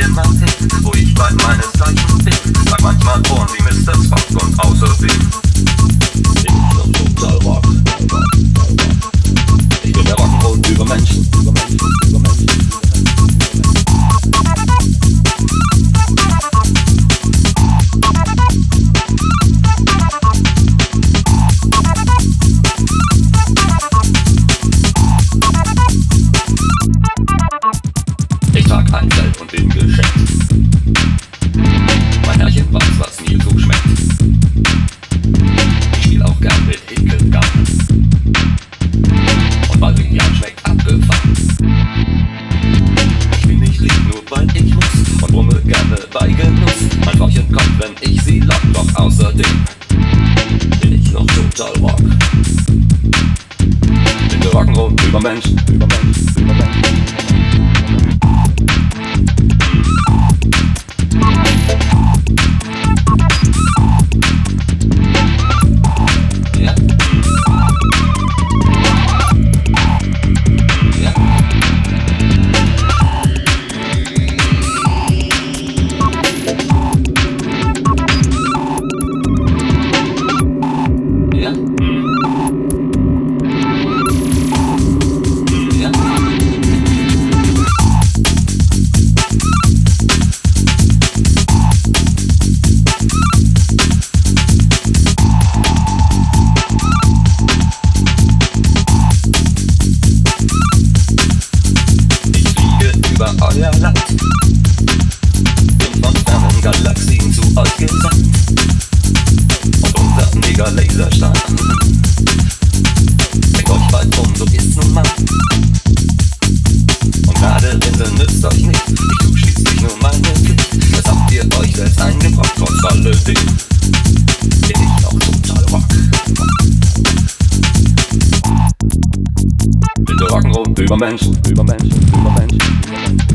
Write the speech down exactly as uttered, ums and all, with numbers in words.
immer hin, wo ich bei meinesgleichen bin. Sag manchmal Ohren wie Mister Spock und außerdem bin ich noch total Rock. Ich bin der Rock'n'Roll über Menschen, über Menschen, über Menschen. Ich trag ein Feld und bin geschenkt. Mein Herrchen weiß, was mir so schmeckt. Ich spiel auch gern mit Hickelgarn. Und Baldrian schmeckt abgefahren. Ich bin nicht lieb, nur weil ich muss. Und brumme gerne bei Genuss. Mein Frauchen kommt, wenn ich sie lock. Doch außerdem bin ich noch total Rock. Bin der Rock'n'Roll über Menschen, über Menschen, über Menschen. Euer Land, bin von fernen Galaxien zu euch gesandt. Und unser Mega-Laserstrahl bringt euch bald um, so ist's nun mal. Und gerade Rinde nützt euch nicht, ich tu schließlich nur meine Pflicht. Das habt ihr euch selbst eingebrockt, trotz alledem bin ich noch total Rock. Bin der Rock'n'Roll über Menschen, über Menschen, über Menschen, über Menschen.